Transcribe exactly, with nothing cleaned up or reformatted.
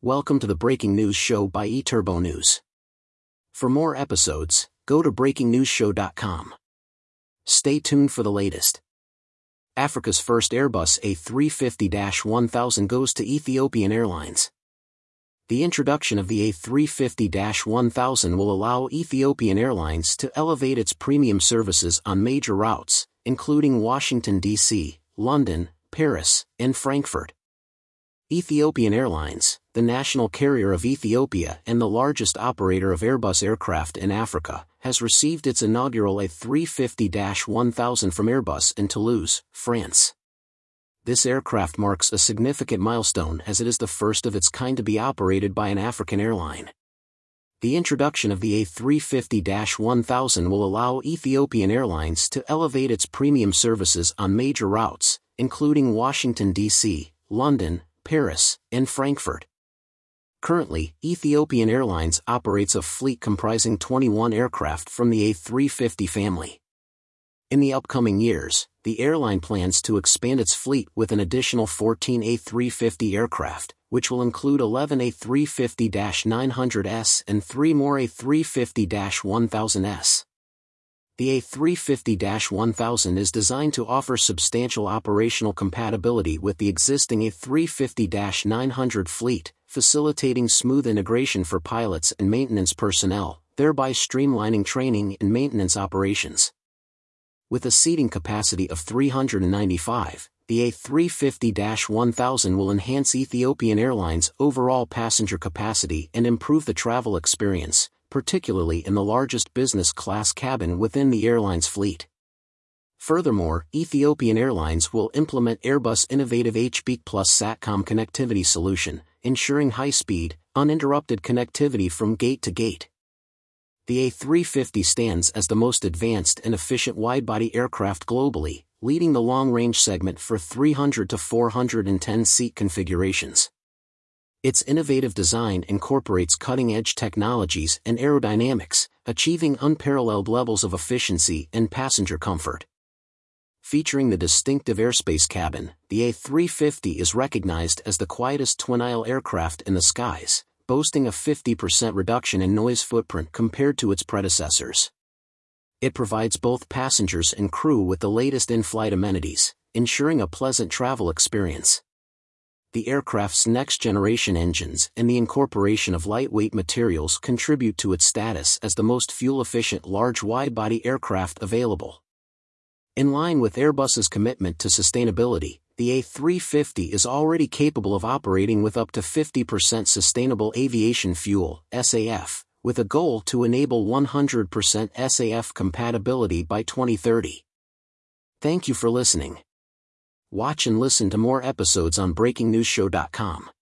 Welcome to the Breaking News Show by eTurbo News. For more episodes, go to breaking news show dot com. Stay tuned for the latest. Africa's first Airbus A three fifty dash one thousand goes to Ethiopian Airlines. The introduction of the A three fifty dash one thousand will allow Ethiopian Airlines to elevate its premium services on major routes, including Washington, D C, London, Paris, and Frankfurt. Ethiopian Airlines, the national carrier of Ethiopia and the largest operator of Airbus aircraft in Africa, has received its inaugural A three fifty dash one thousand from Airbus in Toulouse, France. This aircraft marks a significant milestone as it is the first of its kind to be operated by an African airline. The introduction of the A three fifty dash one thousand will allow Ethiopian Airlines to elevate its premium services on major routes, including Washington, D C, London, Paris, and Frankfurt. Currently, Ethiopian Airlines operates a fleet comprising twenty-one aircraft from the A three fifty family. In the upcoming years, the airline plans to expand its fleet with an additional fourteen A three fifty aircraft, which will include eleven A three fifty dash nine hundred S and three more A three fifty dash one thousand S. The A three fifty dash one thousand is designed to offer substantial operational compatibility with the existing A three fifty dash nine hundred fleet, facilitating smooth integration for pilots and maintenance personnel, thereby streamlining training and maintenance operations. With a seating capacity of three hundred ninety-five, the A three fifty dash one thousand will enhance Ethiopian Airlines' overall passenger capacity and improve the travel experience, particularly in the largest business class cabin within the airline's fleet. Furthermore, Ethiopian Airlines will implement Airbus' innovative H B Plus SATCOM connectivity solution, ensuring high-speed, uninterrupted connectivity from gate to gate. The A three fifty stands as the most advanced and efficient wide-body aircraft globally, leading the long-range segment for three hundred to four hundred ten seat configurations. Its innovative design incorporates cutting-edge technologies and aerodynamics, achieving unparalleled levels of efficiency and passenger comfort. Featuring the distinctive airspace cabin, the A three fifty is recognized as the quietest twin-aisle aircraft in the skies, boasting a fifty percent reduction in noise footprint compared to its predecessors. It provides both passengers and crew with the latest in-flight amenities, ensuring a pleasant travel experience. The aircraft's next-generation engines and the incorporation of lightweight materials contribute to its status as the most fuel-efficient large wide-body aircraft available. In line with Airbus's commitment to sustainability, the A three fifty is already capable of operating with up to fifty percent sustainable aviation fuel, S A F, with a goal to enable one hundred percent S A F compatibility by twenty thirty. Thank you for listening. Watch and listen to more episodes on breaking news show dot com.